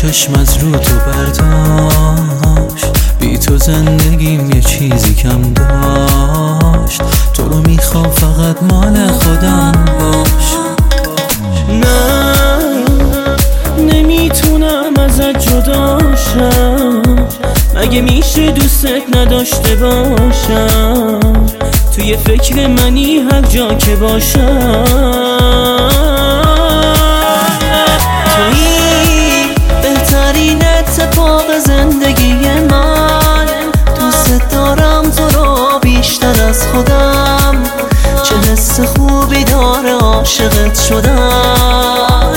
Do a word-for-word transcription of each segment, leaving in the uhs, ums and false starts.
چشم از رو تو برداشت، بی تو زندگیم یه چیزی کم داشت. تو رو میخوام فقط مال خودم باش. نه نمیتونم ازت جداشم، مگه میشه دوستت نداشته باشم؟ توی فکر منی هر جا که باشم. تویی بهترین اتفاق زندگی من، دوست دارم تو رو بیشتر از خودم. چه حس خوبی داره عاشقت شدم.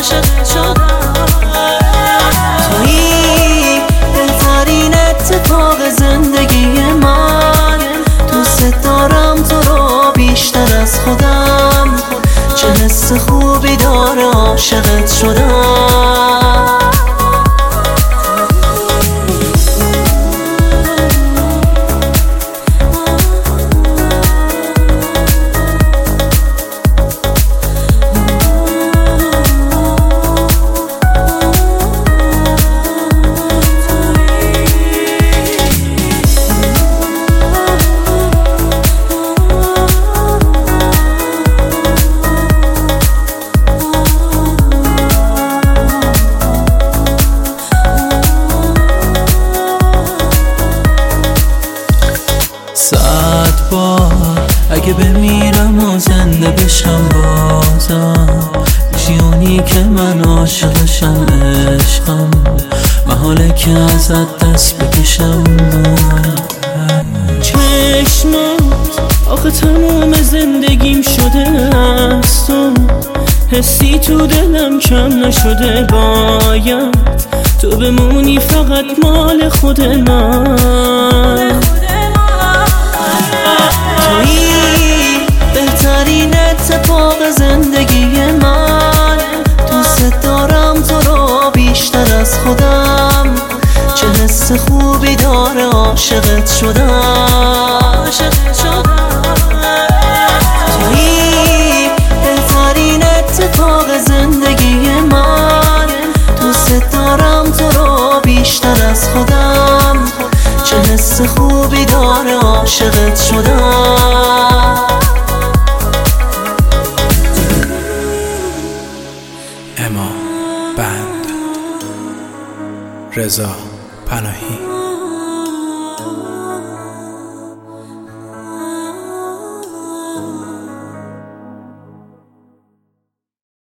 تویی بهترین اتفاق زندگی من، دوست دارم تو رو بیشتر از خودم. چه حس خوبی داره عاشقت شدم. صد بار اگه بمیرم و زنده بشم بازم، میشی اونی که من عاشقشم. عشقم محاله که ازت دست بکشم. چشمات آخه تموم زندگیم شده است و حسی تو دلم کم نشده. باید تو بمونی فقط مال خود من. تویی بهترین اتفاق زندگی من، دوست دارم تو رو بیشتر از خودم. چه حس خوبی داره عاشقت شدم. تویی بهترین اتفاق زندگی من، دوست دارم تو رو بیشتر از خودم. چه حس خوبی داره عاشقت شدم. اما بند رضا پناهی.